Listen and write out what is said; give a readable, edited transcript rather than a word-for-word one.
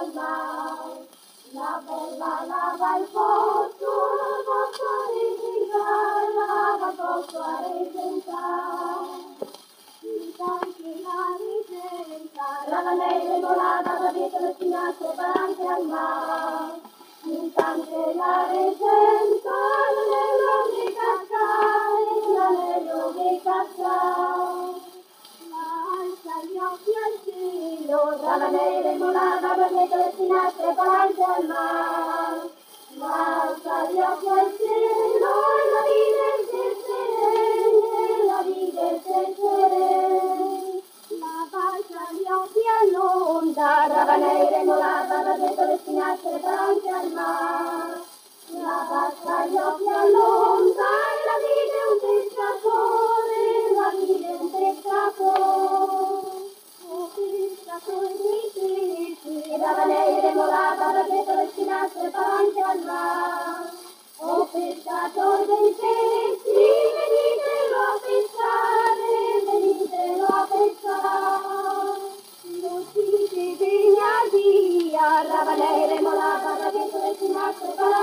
al mare. La bella lava il pozzo, la posso ritirare, la posso argentare. I tanti la risenza, la neve volata da dietro le finestre davanti al mare. In tante la risenza, la neve di cacciare, la neve di cacciare. Alza gli occhi al cielo, tra la neve volata da dietro le finestre davanti al mare. Alza gli occhi al cielo, la vide serene, la vide serene. Ma alza gli occhi all'onda, tra la neve volata da dietro le finestre davanti al mare. La alza gli occhi all'onda e la vide un pescatore, la vide un pescatore. Oh pescatore dei pesci, dalla neve volata da dietro le finestre davanti al mare. Oh pescatore dei pesci, venitelo a pescare, venitelo a pescare. Non si disegna via, la neve volata da dietro le finestre davanti al mare.